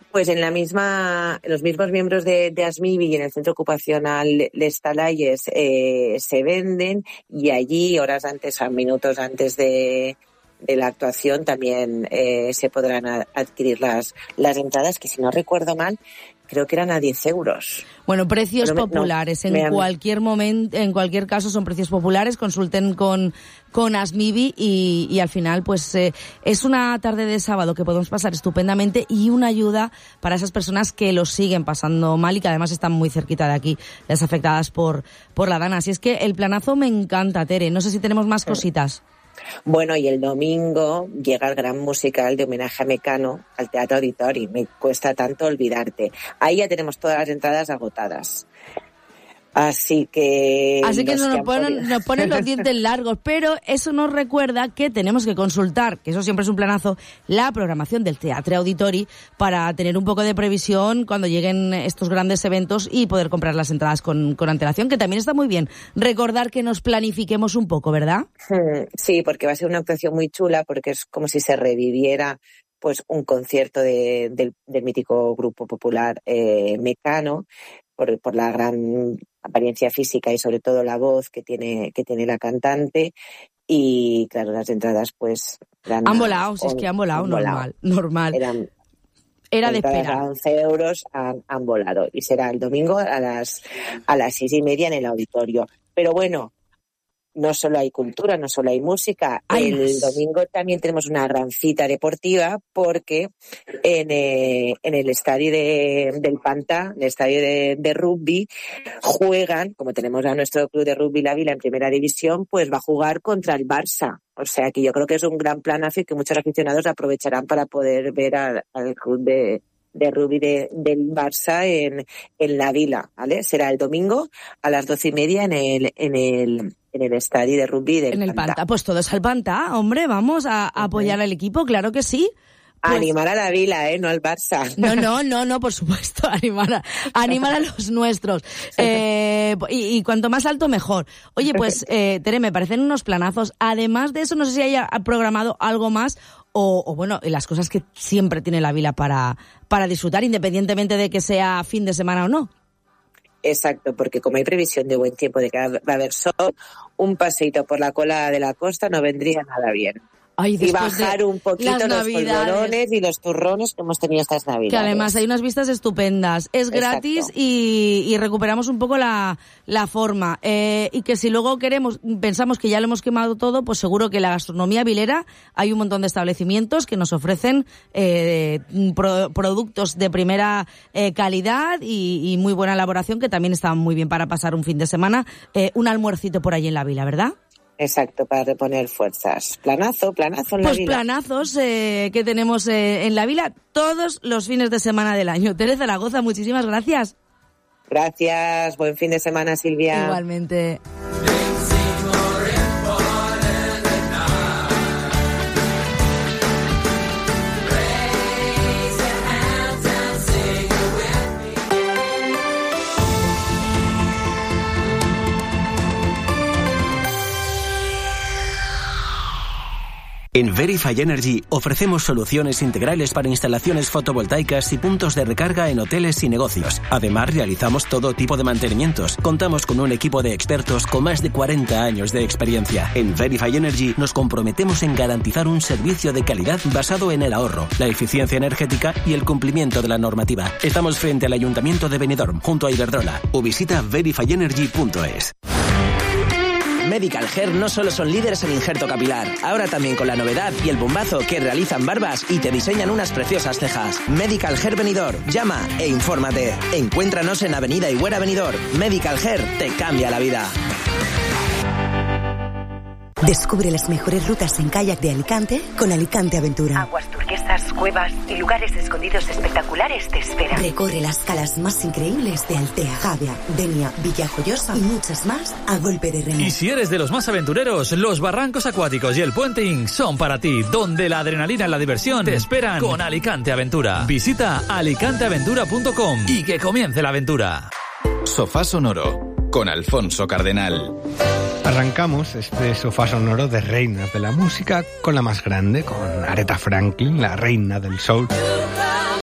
Pues en los mismos miembros de ASMIVI y en el centro ocupacional Les Talayes se venden, y allí minutos antes de la actuación también se podrán adquirir las entradas, que si no recuerdo mal, creo que eran a 10 euros. Bueno, precios populares. En cualquier momento, en cualquier caso, son precios populares. Consulten con ASMIVI y al final, pues, es una tarde de sábado que podemos pasar estupendamente y una ayuda para esas personas que lo siguen pasando mal y que además están muy cerquita de aquí, las afectadas por la Dana. Así es que el planazo me encanta, Tere. No sé si tenemos más cositas. Bueno, y el domingo llega el gran musical de homenaje a Mecano al Teatro Auditori, Me cuesta tanto olvidarte. Ahí ya tenemos todas las entradas agotadas. Así que nos ponen los dientes largos, pero eso nos recuerda que tenemos que consultar, que eso siempre es un planazo, la programación del Teatro Auditori para tener un poco de previsión cuando lleguen estos grandes eventos y poder comprar las entradas con antelación, que también está muy bien. Recordar que nos planifiquemos un poco, ¿verdad? Sí, porque va a ser una actuación muy chula, porque es como si se reviviera pues un concierto del mítico grupo popular Mecano, por la gran apariencia física y sobre todo la voz que tiene la cantante. Y claro, las entradas pues han volado, si es que han volado, normal. Era de esperar. A 11 euros han volado, y será el domingo a las 6:30 en el auditorio. Pero bueno, no solo hay cultura, no solo hay música. El domingo también tenemos una gran cita deportiva, porque en el estadio del Pantà, el estadio de rugby, juegan, como tenemos a nuestro club de rugby La Vila en primera división, pues va a jugar contra el Barça. O sea que yo creo que es un gran planazo y que muchos aficionados aprovecharán para poder ver al club de rugby del Barça en La Vila, ¿vale? Será el domingo a las 12:30 en el estadio de rugby del Pantà. Pues todo es al Pantà, hombre, vamos a apoyar al equipo, claro que sí. Pues, animar a La Vila, no al Barça. No, por supuesto, animar a los nuestros. Y cuanto más alto, mejor. Oye, pues, Tere, me parecen unos planazos. Además de eso, no sé si haya programado algo más o bueno, las cosas que siempre tiene La Vila para disfrutar, independientemente de que sea fin de semana o no. Exacto, porque como hay previsión de buen tiempo, de que va a haber sol, un paseíto por la cola de la costa no vendría nada bien. Y bajar un poquito los polvorones y los turrones que hemos tenido estas Navidades. Que además hay unas vistas estupendas. Es gratis y recuperamos un poco la forma. Y que si luego pensamos que ya lo hemos quemado todo, pues seguro que la gastronomía vilera, hay un montón de establecimientos que nos ofrecen productos de primera calidad y muy buena elaboración, que también están muy bien para pasar un fin de semana. Un almuercito por ahí en La Vila, ¿verdad? Exacto, para reponer fuerzas. Planazo en La Vila. Pues planazos que tenemos en La Vila todos los fines de semana del año. Tere Zaragoza, muchísimas gracias. Gracias, buen fin de semana, Silvia. Igualmente. En Verify Energy ofrecemos soluciones integrales para instalaciones fotovoltaicas y puntos de recarga en hoteles y negocios. Además, realizamos todo tipo de mantenimientos. Contamos con un equipo de expertos con más de 40 años de experiencia. En Verify Energy nos comprometemos en garantizar un servicio de calidad basado en el ahorro, la eficiencia energética y el cumplimiento de la normativa. Estamos frente al Ayuntamiento de Benidorm, junto a Iberdrola. O visita verifyenergy.es. Medical Hair no solo son líderes en injerto capilar, ahora también con la novedad y el bombazo que realizan barbas y te diseñan unas preciosas cejas. Medical Hair Benidorm, llama e infórmate. Encuéntranos en Avenida Higuera Benidorm. Medical Hair te cambia la vida. Descubre las mejores rutas en kayak de Alicante con Alicante Aventura. Aguas turquesas, cuevas y lugares escondidos espectaculares te esperan. Recorre las calas más increíbles de Altea, Javia, Denia, Villajoyosa y muchas más a golpe de remo. Y si eres de los más aventureros, los barrancos acuáticos y el puenting son para ti, donde la adrenalina y la diversión te esperan con Alicante Aventura. Visita alicanteaventura.com y que comience la aventura. Sofá Sonoro con Alfonso Cardenal. Arrancamos este sofá sonoro de reinas de la música con la más grande, con Aretha Franklin, la reina del soul.